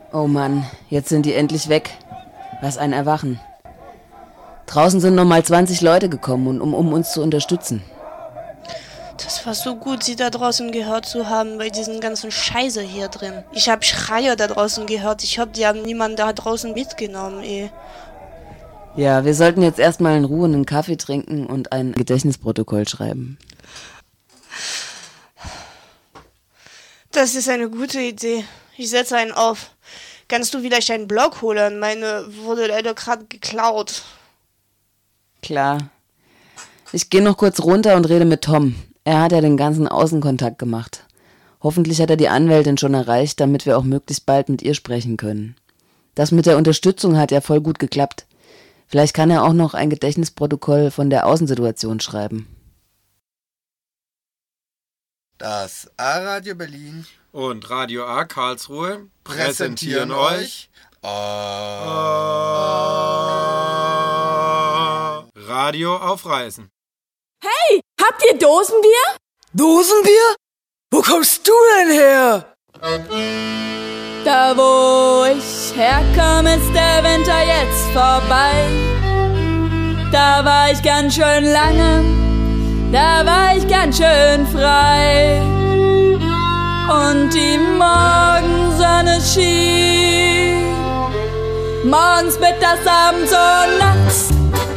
Oh Mann, jetzt sind die endlich weg. Was ein Erwachen. Draußen sind nochmal 20 Leute gekommen, um uns zu unterstützen. Das war so gut, sie da draußen gehört zu haben, bei diesen ganzen Scheiße hier drin. Ich habe Schreier da draußen gehört. Ich hoffe, die haben niemanden da draußen mitgenommen, Ja, wir sollten jetzt erstmal in Ruhe einen Kaffee trinken und ein Gedächtnisprotokoll schreiben. Das ist eine gute Idee. Ich setze einen auf. Kannst du vielleicht einen Block holen? Meine wurde leider gerade geklaut. Klar. Ich gehe noch kurz runter und rede mit Tom. Er hat ja den ganzen Außenkontakt gemacht. Hoffentlich hat er die Anwältin schon erreicht, damit wir auch möglichst bald mit ihr sprechen können. Das mit der Unterstützung hat ja voll gut geklappt. Vielleicht kann er auch noch ein Gedächtnisprotokoll von der Außensituation schreiben. Das A-Radio Berlin und Radio A Karlsruhe präsentieren euch Radio auf Reisen. Hey, habt ihr Dosenbier? Dosenbier? Wo kommst du denn her? Da wo ich herkomme, ist der Winter jetzt vorbei. Da war ich ganz schön lange, da war ich ganz schön frei. Und die Morgensonne schien, morgens, mittags, abends und nachts.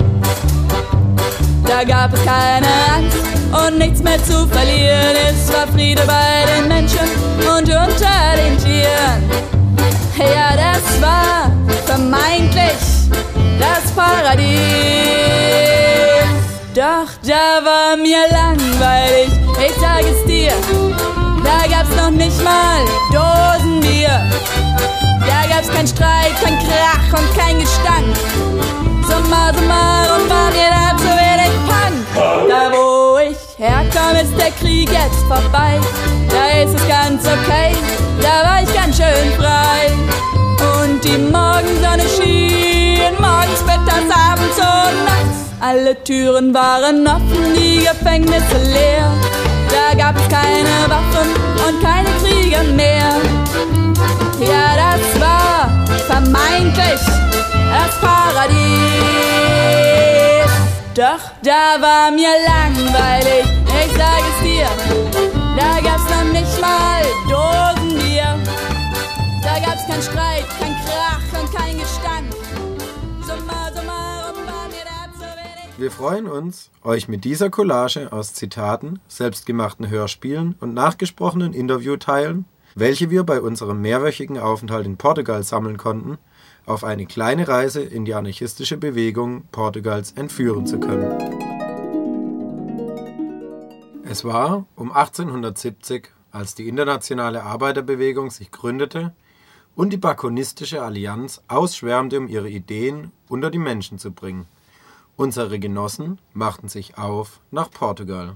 Da gab es keine Angst und nichts mehr zu verlieren. Es war Friede bei den Menschen und unter den Tieren. Ja, das war vermeintlich das Paradies. Doch da war mir langweilig, ich sag es dir. Da gab's noch nicht mal Dosenbier. Da gab's kein Streit, kein Krach und kein Gestank. Summa summarum war mir da zu wenig Punk. Da wo ich herkomme, ist der Krieg jetzt vorbei. Da ist es ganz okay, da war ich ganz schön frei. Und die Morgensonne schien, morgens, mittags, abends und nachts. Alle Türen waren offen, die Gefängnisse leer. Da gab es keine Waffen und keine Krieger mehr. Ja, das war vermeintlich das Paradies. Doch da war mir langweilig, ich sag es dir. Da gab's noch nicht mal Dosenbier. Da gab's kein Streit, kein Krach und kein Gestank. Summa summarum war mir da zu wenig. Wir freuen uns, euch mit dieser Collage aus Zitaten, selbstgemachten Hörspielen und nachgesprochenen Interviewteilen, welche wir bei unserem mehrwöchigen Aufenthalt in Portugal sammeln konnten, auf eine kleine Reise in die anarchistische Bewegung Portugals entführen zu können. Es war um 1870, als die internationale Arbeiterbewegung sich gründete und die Bakunistische Allianz ausschwärmte, um ihre Ideen unter die Menschen zu bringen. Unsere Genossen machten sich auf nach Portugal.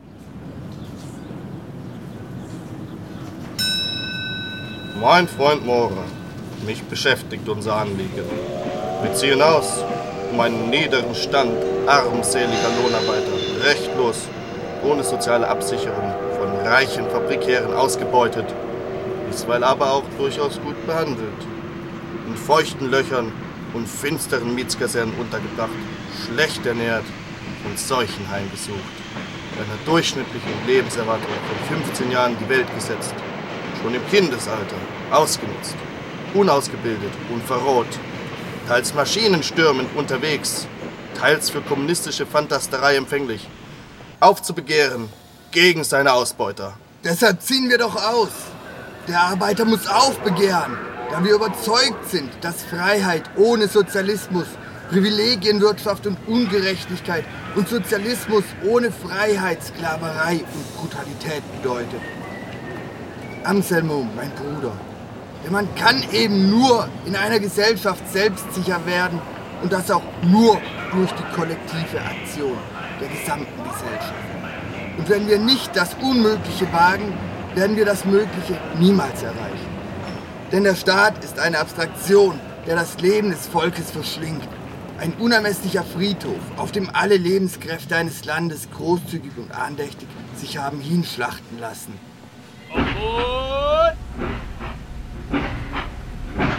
Mein Freund Moura, mich beschäftigt unser Anliegen. Wir ziehen aus, um einen niederen Stand armseliger Lohnarbeiter, rechtlos, ohne soziale Absicherung, von reichen Fabrikherren ausgebeutet, bisweilen aber auch durchaus gut behandelt, in feuchten Löchern und finsteren Mietskasernen untergebracht, schlecht ernährt und Seuchen heimgesucht, mit einer durchschnittlichen Lebenserwartung von 15 Jahren die Welt gesetzt, schon im Kindesalter, ausgenutzt, unausgebildet und verroht, teils maschinenstürmend unterwegs, teils für kommunistische Fantasterei empfänglich, aufzubegehren gegen seine Ausbeuter. Deshalb ziehen wir doch aus. Der Arbeiter muss aufbegehren, da wir überzeugt sind, dass Freiheit ohne Sozialismus, Privilegienwirtschaft und Ungerechtigkeit und Sozialismus ohne Freiheit, Sklaverei und Brutalität bedeutet. Anselmo, mein Bruder, denn man kann eben nur in einer Gesellschaft selbstsicher werden und das auch nur durch die kollektive Aktion der gesamten Gesellschaft. Und wenn wir nicht das Unmögliche wagen, werden wir das Mögliche niemals erreichen. Denn der Staat ist eine Abstraktion, der das Leben des Volkes verschlingt. Ein unermesslicher Friedhof, auf dem alle Lebenskräfte eines Landes großzügig und andächtig sich haben hinschlachten lassen.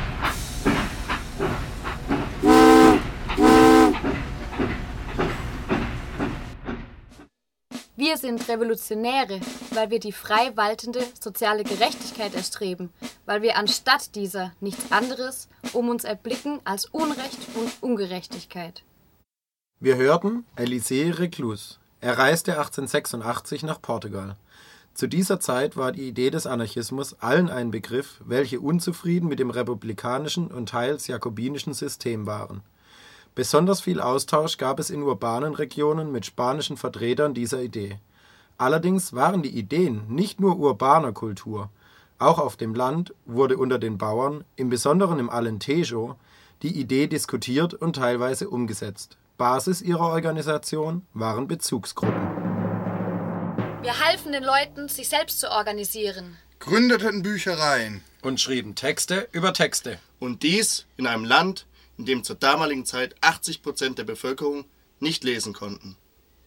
Wir sind Revolutionäre, weil wir die frei waltende soziale Gerechtigkeit erstreben, weil wir anstatt dieser nichts anderes um uns erblicken als Unrecht und Ungerechtigkeit. Wir hörten Elisée Reclus. Er reiste 1886 nach Portugal. Zu dieser Zeit war die Idee des Anarchismus allen ein Begriff, welche unzufrieden mit dem republikanischen und teils jakobinischen System waren. Besonders viel Austausch gab es in urbanen Regionen mit spanischen Vertretern dieser Idee. Allerdings waren die Ideen nicht nur urbaner Kultur. Auch auf dem Land wurde unter den Bauern, im Besonderen im Alentejo, die Idee diskutiert und teilweise umgesetzt. Basis ihrer Organisation waren Bezugsgruppen. Wir halfen den Leuten, sich selbst zu organisieren, gründeten Büchereien Und schrieben Texte über Texte. Und dies in einem Land, in dem zur damaligen Zeit 80% der Bevölkerung nicht lesen konnten.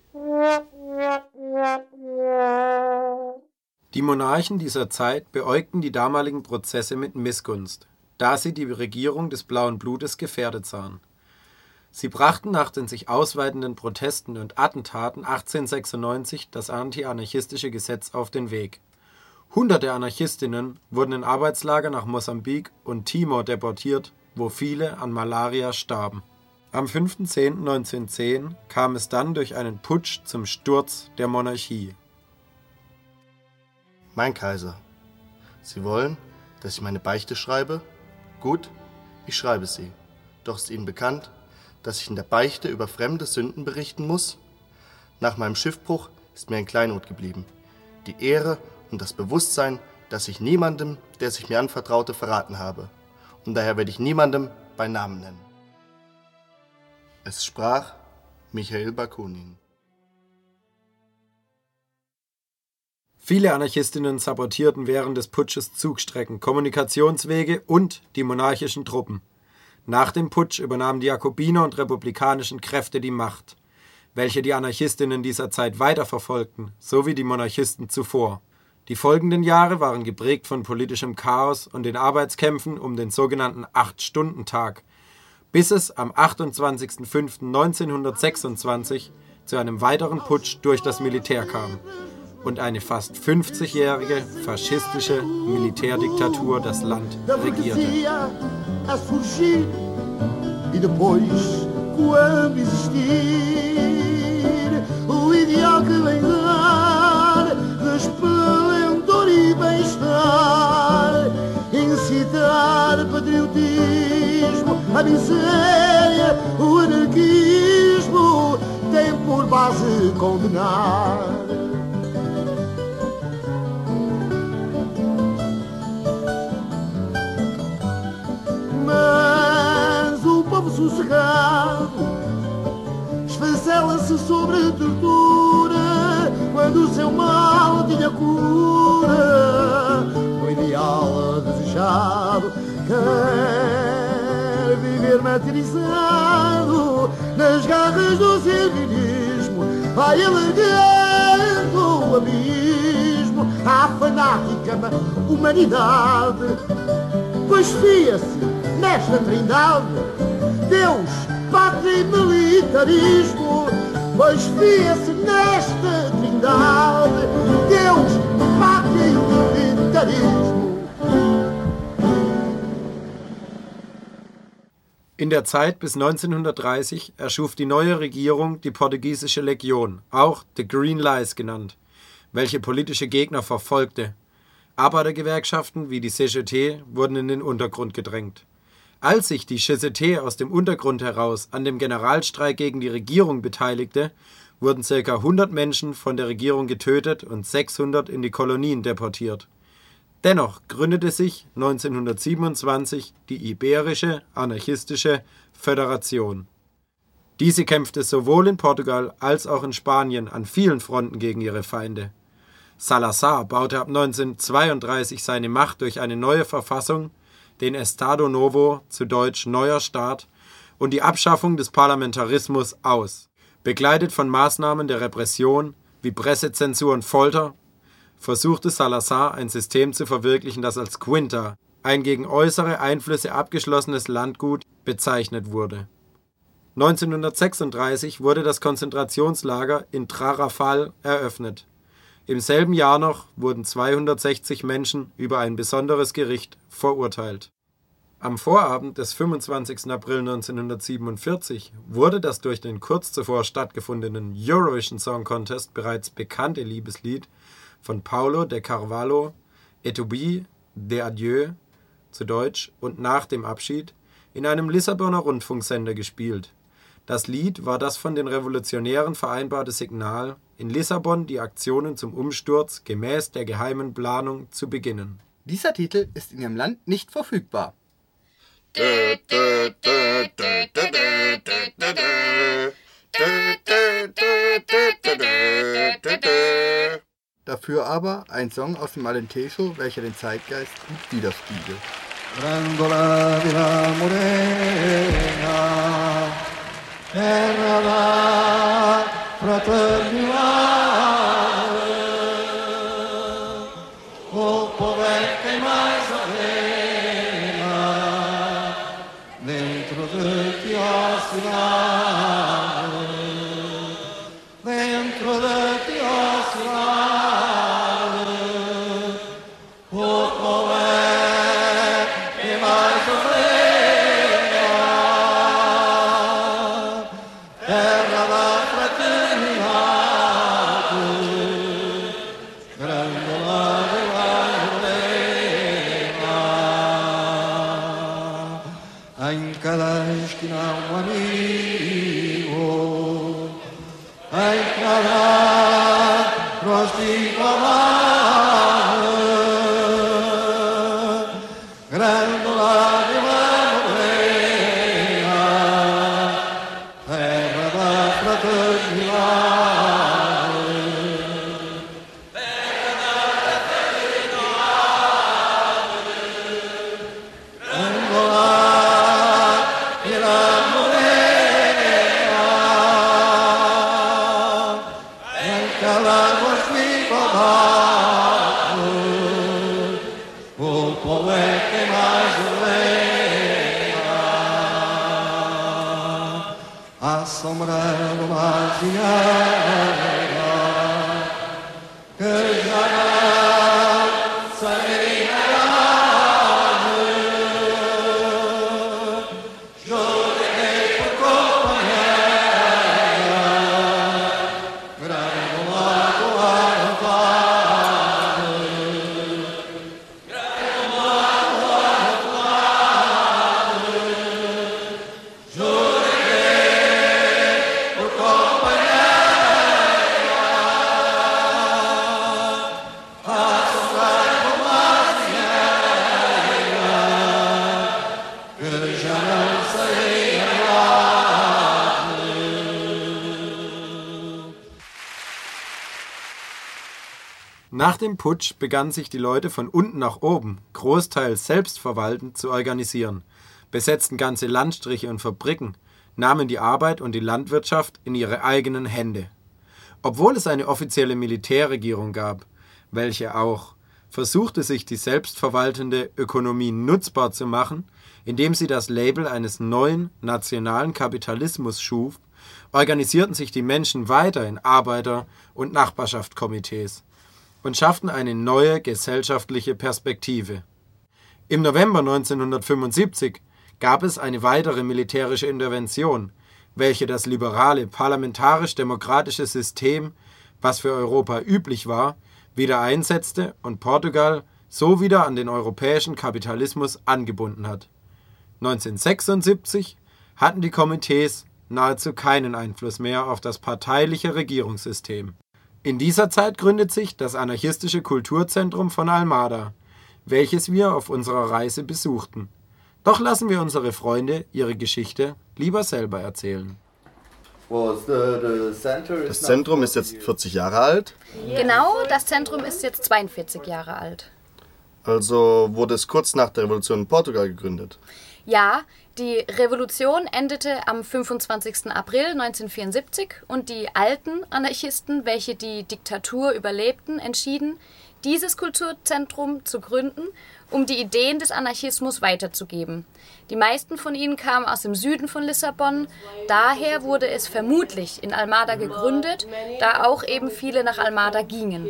Die Monarchen dieser Zeit beäugten die damaligen Prozesse mit Missgunst, da sie die Regierung des blauen Blutes gefährdet sahen. Sie brachten nach den sich ausweitenden Protesten und Attentaten 1896 das anti-anarchistische Gesetz auf den Weg. Hunderte Anarchistinnen wurden in Arbeitslager nach Mosambik und Timor deportiert, wo viele an Malaria starben. Am 5.10.1910 kam es dann durch einen Putsch zum Sturz der Monarchie. Mein Kaiser, Sie wollen, dass ich meine Beichte schreibe? Gut, ich schreibe sie. Doch ist Ihnen bekannt, dass ich in der Beichte über fremde Sünden berichten muss? Nach meinem Schiffbruch ist mir ein Kleinod geblieben. Die Ehre und das Bewusstsein, dass ich niemandem, der sich mir anvertraute, verraten habe. Und daher werde ich niemandem bei Namen nennen. Es sprach Michael Bakunin. Viele Anarchistinnen sabotierten während des Putsches Zugstrecken, Kommunikationswege und die monarchischen Truppen. Nach dem Putsch übernahmen die Jakobiner und republikanischen Kräfte die Macht, welche die Anarchistinnen dieser Zeit weiterverfolgten, so wie die Monarchisten zuvor. Die folgenden Jahre waren geprägt von politischem Chaos und den Arbeitskämpfen um den sogenannten 8-Stunden-Tag, bis es am 28.05.1926 zu einem weiteren Putsch durch das Militär kam und eine fast 50-jährige faschistische Militärdiktatur das Land regierte. A surgir e depois, quando existir o ideal que vem dar esplendor e bem-estar, incitar patriotismo, a miséria, o anarquismo tem por base condenar. Mas o povo sossegado esfancela-se sobre a tortura quando o seu mal tinha cura. O ideal desejado quer viver martirizado nas garras do servilismo, vai alargando o abismo à fanática humanidade, pois fia-se nesta trindade, Deus, pátria e militarismo, pois fia-se nesta trindade, Deus, pátria e militarismo. In der Zeit bis 1930 erschuf die neue Regierung die portugiesische Legion, auch The Green Lies genannt, welche politische Gegner verfolgte. Arbeitergewerkschaften wie die CGT wurden in den Untergrund gedrängt. Als sich die CGT aus dem Untergrund heraus an dem Generalstreik gegen die Regierung beteiligte, wurden ca. 100 Menschen von der Regierung getötet und 600 in die Kolonien deportiert. Dennoch gründete sich 1927 die Iberische Anarchistische Föderation. Diese kämpfte sowohl in Portugal als auch in Spanien an vielen Fronten gegen ihre Feinde. Salazar baute ab 1932 seine Macht durch eine neue Verfassung, den Estado Novo, zu Deutsch Neuer Staat, und die Abschaffung des Parlamentarismus aus. Begleitet von Maßnahmen der Repression wie Pressezensur und Folter, versuchte Salazar ein System zu verwirklichen, das als Quinta, ein gegen äußere Einflüsse abgeschlossenes Landgut, bezeichnet wurde. 1936 wurde das Konzentrationslager in Tarrafal eröffnet. Im selben Jahr noch wurden 260 Menschen über ein besonderes Gericht verurteilt. Am Vorabend des 25. April 1947 wurde das durch den kurz zuvor stattgefundenen Eurovision Song Contest bereits bekannte Liebeslied von Paulo de Carvalho, Et Tubi de Adieu, zu Deutsch und nach dem Abschied, in einem Lissabonner Rundfunksender gespielt. Das Lied war das von den Revolutionären vereinbarte Signal, in Lissabon die Aktionen zum Umsturz gemäß der geheimen Planung zu beginnen. Dieser Titel ist in ihrem Land nicht verfügbar. Dafür aber ein Song aus dem Alentejo, welcher den Zeitgeist gut widerspiegelt. Grandola di la morena, terra la fraternità, o povertà e mais avena, dentro de ti oscilare, dentro de ti oscilare, o povertà e mais avena, terra da fraternità, grandola della morena, em cada esquina amigo, em cada rostinho amado, grandola della morena, terra da fraternità. Assombrando uma vinhada que já não sairá, joguei por companheira, grande lago arrotado, grande lago arrotado, Nach dem Putsch begannen sich die Leute von unten nach oben, großteils selbstverwaltend, zu organisieren, besetzten ganze Landstriche und Fabriken, nahmen die Arbeit und die Landwirtschaft in ihre eigenen Hände. Obwohl es eine offizielle Militärregierung gab, welche auch versuchte, sich die selbstverwaltende Ökonomie nutzbar zu machen, indem sie das Label eines neuen nationalen Kapitalismus schuf, organisierten sich die Menschen weiter in Arbeiter- und Nachbarschaftskomitees und schafften eine neue gesellschaftliche Perspektive. Im November 1975 gab es eine weitere militärische Intervention, welche das liberale parlamentarisch-demokratische System, was für Europa üblich war, wieder einsetzte und Portugal so wieder an den europäischen Kapitalismus angebunden hat. 1976 hatten die Komitees nahezu keinen Einfluss mehr auf das parteiliche Regierungssystem. In dieser Zeit gründet sich das anarchistische Kulturzentrum von Almada, welches wir auf unserer Reise besuchten. Doch lassen wir unsere Freunde ihre Geschichte lieber selber erzählen. Das Zentrum ist jetzt 40 Jahre alt. Genau, das Zentrum ist jetzt 42 Jahre alt. Also wurde es kurz nach der Revolution in Portugal gegründet. Ja, die Revolution endete am 25. April 1974 und die alten Anarchisten, welche die Diktatur überlebten, entschieden, dieses Kulturzentrum zu gründen, um die Ideen des Anarchismus weiterzugeben. Die meisten von ihnen kamen aus dem Süden von Lissabon, daher wurde es vermutlich in Almada gegründet, da auch eben viele nach Almada gingen.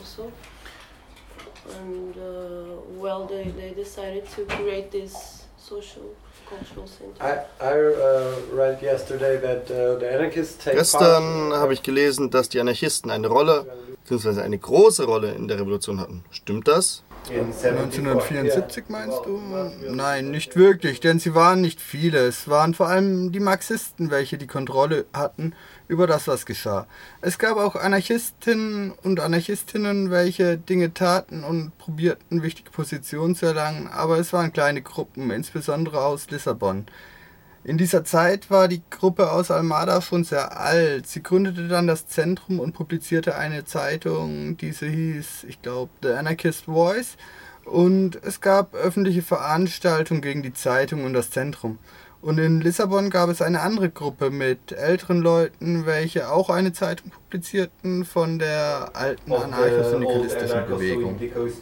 And well, they decided to create this social cultural center. I read yesterday that the anarchists take Gestern habe ich gelesen, dass die Anarchisten eine Rolle, beziehungsweise eine große Rolle in der Revolution hatten. Stimmt das? 1974 meinst du? Nein, nicht wirklich, denn sie waren nicht viele. Es waren vor allem die Marxisten, welche die Kontrolle hatten über das, was geschah. Es gab auch Anarchistinnen und Anarchistinnen, welche Dinge taten und probierten, wichtige Positionen zu erlangen, aber es waren kleine Gruppen, insbesondere aus Lissabon. In dieser Zeit war die Gruppe aus Almada schon sehr alt. Sie gründete dann das Zentrum und publizierte eine Zeitung, diese hieß, ich glaube, The Anarchist Voice. Und es gab öffentliche Veranstaltungen gegen die Zeitung und das Zentrum. Und in Lissabon gab es eine andere Gruppe mit älteren Leuten, welche auch eine Zeitung publizierten von der alten anarcho-syndikalistischen Bewegung.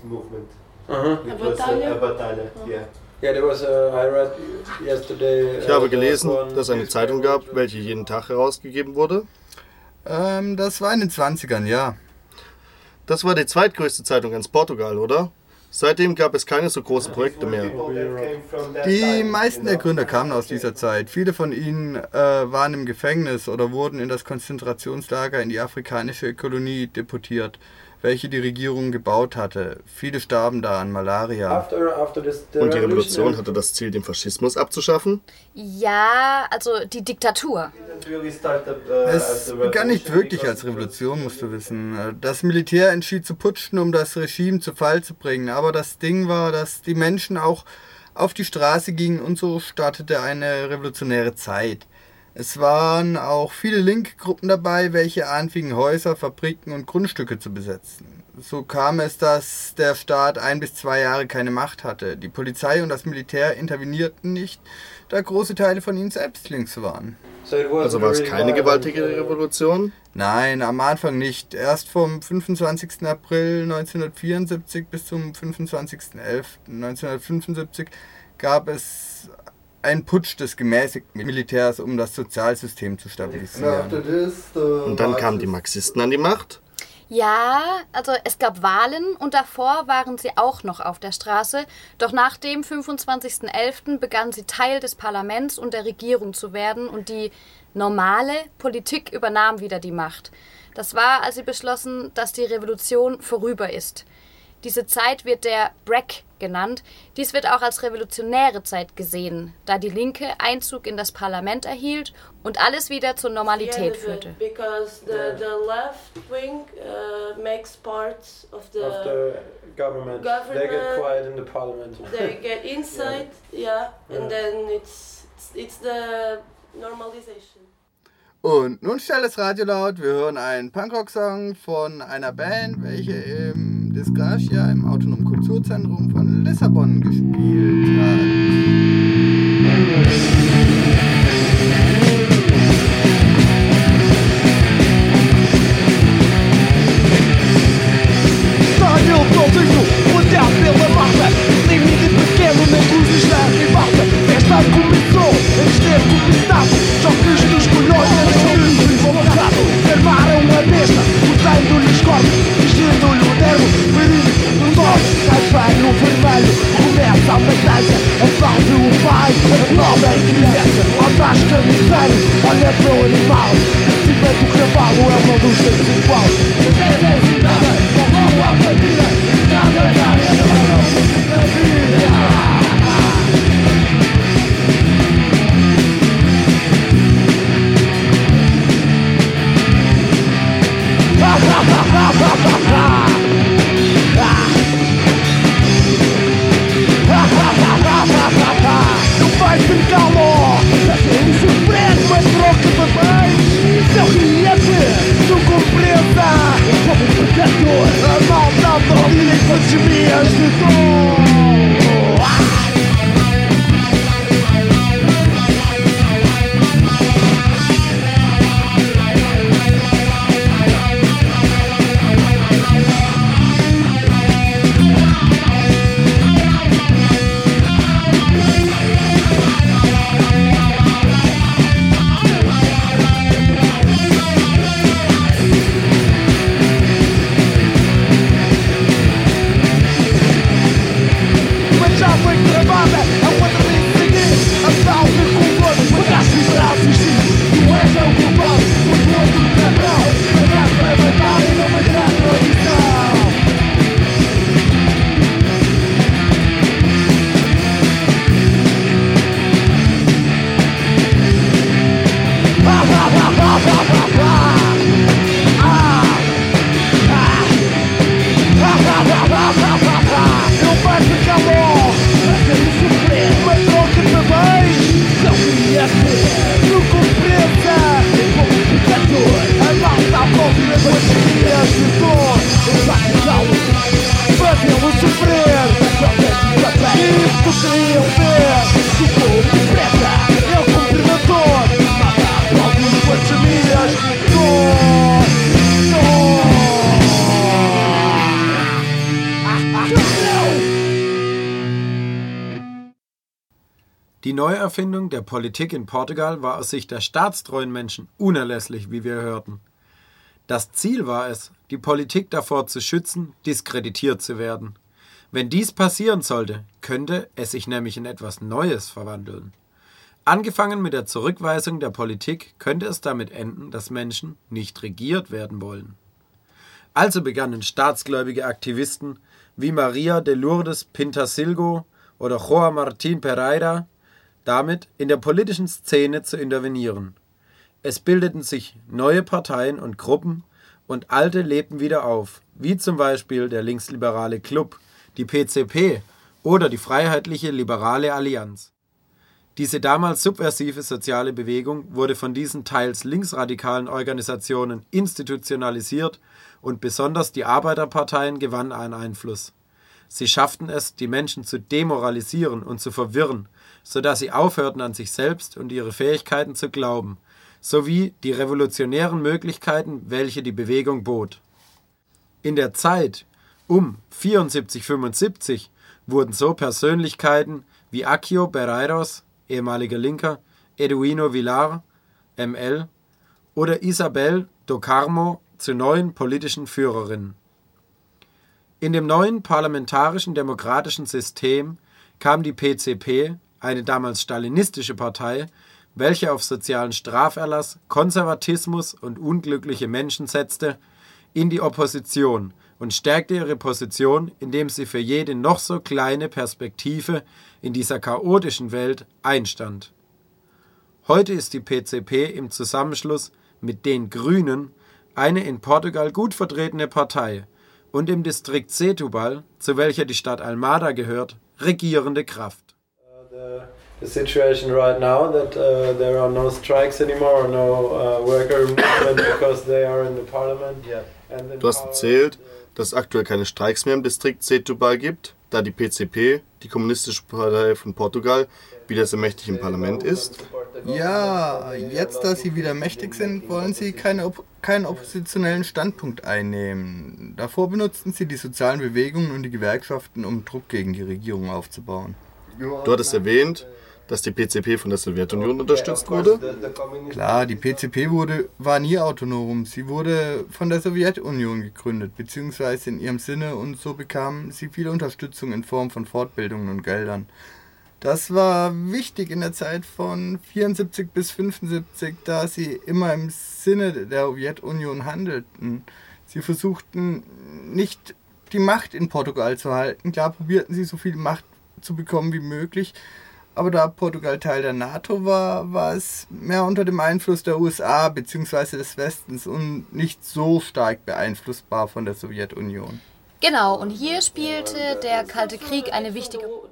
Ich habe gelesen, dass es eine Zeitung gab, welche jeden Tag herausgegeben wurde. Das war in den 20ern, ja. Das war die zweitgrößte Zeitung ganz Portugal, oder? Seitdem gab es keine so großen Projekte mehr. Die meisten der Gründer kamen aus dieser Zeit. Viele von ihnen waren im Gefängnis oder wurden in das Konzentrationslager in die afrikanische Kolonie deportiert, welche die Regierung gebaut hatte. Viele starben da an Malaria. Und die Revolution hatte das Ziel, den Faschismus abzuschaffen? Ja, also die Diktatur. Es begann nicht wirklich als Revolution, musst du wissen. Das Militär entschied zu putschen, um das Regime zu Fall zu bringen. Aber das Ding war, dass die Menschen auch auf die Straße gingen und so startete eine revolutionäre Zeit. Es waren auch viele linke Gruppen dabei, welche anfingen, Häuser, Fabriken und Grundstücke zu besetzen. So kam es, dass der Staat 1 bis 2 Jahre keine Macht hatte. Die Polizei und das Militär intervenierten nicht, da große Teile von ihnen selbst links waren. Also war es keine gewaltige Revolution? Nein, am Anfang nicht. Erst vom 25. April 1974 bis zum 25.11.1975 gab es einen Putsch des gemäßigten Militärs, um das Sozialsystem zu stabilisieren. Und dann kamen die Marxisten an die Macht? Ja, also es gab Wahlen und davor waren sie auch noch auf der Straße. Doch nach dem 25.11. begannen sie Teil des Parlaments und der Regierung zu werden und die normale Politik übernahm wieder die Macht. Das war, als sie beschlossen, dass die Revolution vorüber ist. Diese Zeit wird der BREC genannt. Dies wird auch als revolutionäre Zeit gesehen, da die Linke Einzug in das Parlament erhielt und alles wieder zur Normalität führte. Because the left wing makes part of the government. They get quiet in the parliament. They get inside, yeah, and then it's the normalization. Und nun stellt das Radio laut, wir hören einen Punkrock-Song von einer Band, welche im Disgracia im Autonomen Kulturzentrum von Lissabon gespielt hat. Eu sozinho, olhar pela mata, limite pequeno na luzes da ribalta. Festa começou, antes de ter começado, choques dos colhões, desenvolvado. Armaram a besta, cortando-lhes corpos, vestindo-lhe o termo, ferido no norte. Sai velho, vermelho, começa a batalha, a fase o pai, a nova criança. Atrás camiseiro, olha para o animal, acima do cavalo é uma luz sexual. Nada, só logo a família, nada, na vida. Não vai ter calor, assim surpreende, mas troca papéis. Seu cliente, tu compreenda, como pecador, a maldade ao dia com as minhas de dor. Die Neuerfindung der Politik in Portugal war aus Sicht der staatstreuen Menschen unerlässlich, wie wir hörten. Das Ziel war es, die Politik davor zu schützen, diskreditiert zu werden. Wenn dies passieren sollte, könnte es sich nämlich in etwas Neues verwandeln. Angefangen mit der Zurückweisung der Politik könnte es damit enden, dass Menschen nicht regiert werden wollen. Also begannen staatsgläubige Aktivisten wie Maria de Lourdes Pintasilgo oder João Martín Pereira damit, in der politischen Szene zu intervenieren. Es bildeten sich neue Parteien und Gruppen und alte lebten wieder auf, wie zum Beispiel der linksliberale Club, die PCP oder die Freiheitliche Liberale Allianz. Diese damals subversive soziale Bewegung wurde von diesen teils linksradikalen Organisationen institutionalisiert und besonders die Arbeiterparteien gewannen an Einfluss. Sie schafften es, die Menschen zu demoralisieren und zu verwirren, sodass sie aufhörten, an sich selbst und ihre Fähigkeiten zu glauben, sowie die revolutionären Möglichkeiten, welche die Bewegung bot. In der Zeit um 74-75 wurden so Persönlichkeiten wie Accio Barreiros, ehemaliger Linker, Eduino Villar, ML, oder Isabel do Carmo zu neuen politischen Führerinnen. In dem neuen parlamentarischen demokratischen System kam die PCP, eine damals stalinistische Partei, welche auf sozialen Straferlass, Konservatismus und unglückliche Menschen setzte, in die Opposition und stärkte ihre Position, indem sie für jede noch so kleine Perspektive in dieser chaotischen Welt einstand. Heute ist die PCP im Zusammenschluss mit den Grünen eine in Portugal gut vertretene Partei und im Distrikt Setúbal, zu welcher die Stadt Almada gehört, regierende Kraft. The situation right now that there are no strikes anymore, no worker movement because they are in the parliament. Du hast erzählt, dass es aktuell keine Streiks mehr im Distrikt Setúbal gibt, da die PCP, die Kommunistische Partei von Portugal, wieder so mächtig im Parlament ist. Ja, jetzt, da sie wieder mächtig sind, wollen sie keinen oppositionellen Standpunkt einnehmen. Davor benutzten sie die sozialen Bewegungen und die Gewerkschaften, um Druck gegen die Regierung aufzubauen. Du hattest erwähnt, dass die PCP von der Sowjetunion unterstützt wurde? Klar, die PCP war nie autonom. Sie wurde von der Sowjetunion gegründet, beziehungsweise in ihrem Sinne, und so bekam sie viel Unterstützung in Form von Fortbildungen und Geldern. Das war wichtig in der Zeit von 74 bis 75, da sie immer im Sinne der Sowjetunion handelten. Sie versuchten nicht die Macht in Portugal zu halten. Klar probierten sie so viel Macht zu bekommen wie möglich, aber da Portugal Teil der NATO war es mehr unter dem Einfluss der USA bzw. des Westens und nicht so stark beeinflussbar von der Sowjetunion. Genau, und hier spielte der Kalte Krieg eine wichtige Rolle.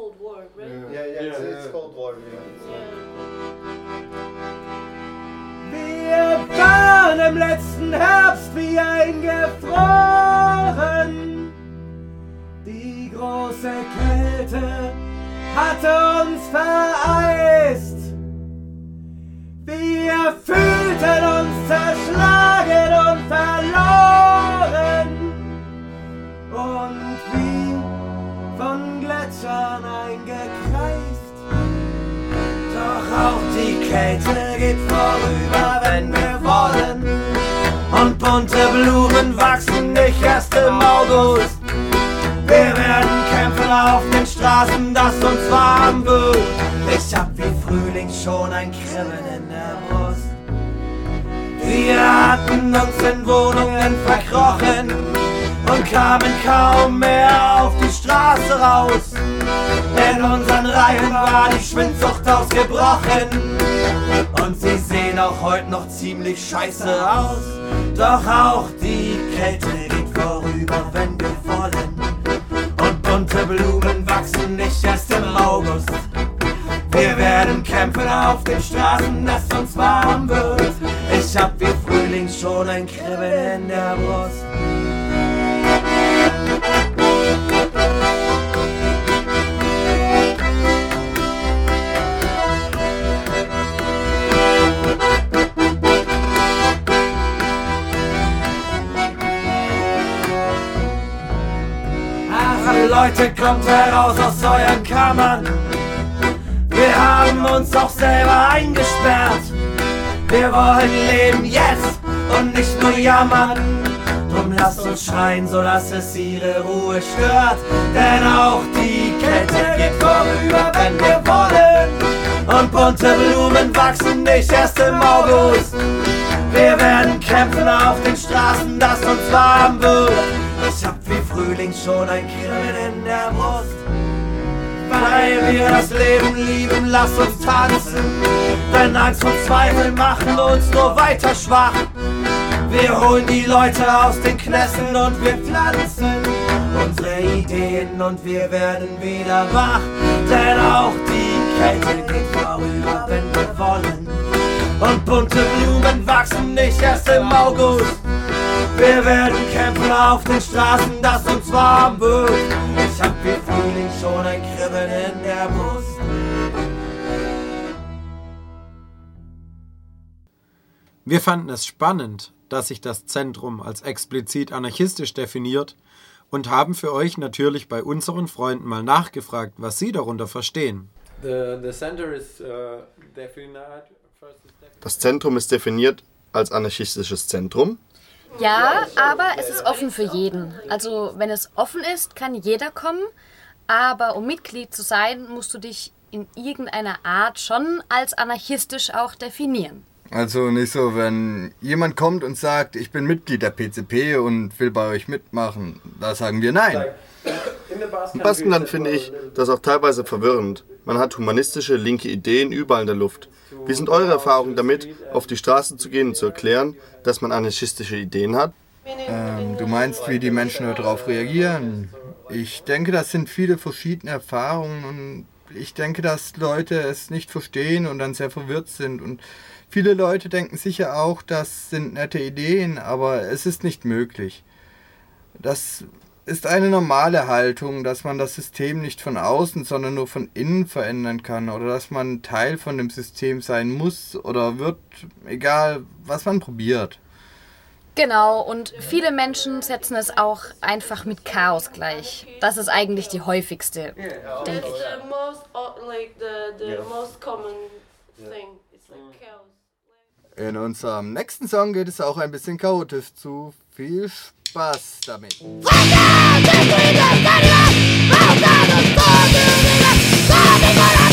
Wir waren im letzten Herbst wie eingefroren. Die große Kälte hatte uns vereist. Wir fühlten uns zerschlagen und verloren und wie von Gletschern eingekreist. Doch auch die Kälte geht vorüber, wenn wir wollen, und bunte Blumen wachsen nicht erst im August. Wir werden kämpfen auf den Straßen, dass uns warm wird. Ich hab wie Frühling schon ein Kribbeln in der Brust. Wir hatten uns in Wohnungen verkrochen und kamen kaum mehr auf die Straße raus. In unseren Reihen war die Schwindsucht ausgebrochen und sie sehen auch heute noch ziemlich scheiße aus. Doch auch die Kälte geht vorüber, wenn wir wollen. Bunte Blumen wachsen nicht erst im August. Wir werden kämpfen auf den Straßen, dass uns warm wird. Ich hab wie Frühling schon ein Kribbeln in der Brust. Leute, kommt heraus aus euren Kammern. Wir uns auch selber eingesperrt. Wir wollen leben jetzt und nicht nur jammern. Drum lasst uns schreien, so dass es ihre Ruhe stört. Denn auch die Kälte geht vorüber, wenn wir wollen. Und bunte Blumen wachsen nicht erst im August. Wir werden kämpfen auf den Straßen, dass uns warm wird. Ich hab wie Frühling schon ein Kribbeln in der Brust. Weil wir das Leben lieben, lasst uns tanzen. Denn Angst und Zweifel machen uns nur weiter schwach. Wir holen die Leute aus den Knässen und wir pflanzen unsere Ideen und wir werden wieder wach. Denn auch die Kälte geht vorüber, wenn wir wollen. Und bunte Blumen wachsen nicht erst im August. Wir werden kämpfen auf den Straßen, dass uns warm wird. Ich hab wie Frühling schon ein Kribbeln in der Brust. Wir fanden es spannend, dass sich das Zentrum als explizit anarchistisch definiert und haben für euch natürlich bei unseren Freunden mal nachgefragt, was sie darunter verstehen. Das Zentrum ist definiert als anarchistisches Zentrum. Ja, aber es ist offen für jeden. Also wenn es offen ist, kann jeder kommen. Aber um Mitglied zu sein, musst du dich in irgendeiner Art schon als anarchistisch auch definieren. Also nicht so, wenn jemand kommt und sagt, ich bin Mitglied der PCP und will bei euch mitmachen, da sagen wir nein. Im Baskenland finde ich das auch teilweise verwirrend. Man hat humanistische, linke Ideen überall in der Luft. Wie sind eure Erfahrungen damit, auf die Straße zu gehen und zu erklären, dass man anarchistische Ideen hat? Du meinst, wie die Menschen darauf reagieren? Ich denke, das sind viele verschiedene Erfahrungen und ich denke, dass Leute es nicht verstehen und dann sehr verwirrt sind. Und viele Leute denken sicher auch, das sind nette Ideen, aber es ist nicht möglich. Das ist eine normale Haltung, dass man das System nicht von außen, sondern nur von innen verändern kann oder dass man Teil von dem System sein muss oder wird, egal was man probiert. Genau, und viele Menschen setzen es auch einfach mit Chaos gleich. Das ist eigentlich die häufigste, denke ich. In unserem nächsten Song geht es auch ein bisschen chaotisch zu. Viel Spaß damit. ¡Fuerza! ¡Destruidos! ¡Cánibales! ¡Bautados! ¡Todos unidos! ¡Todos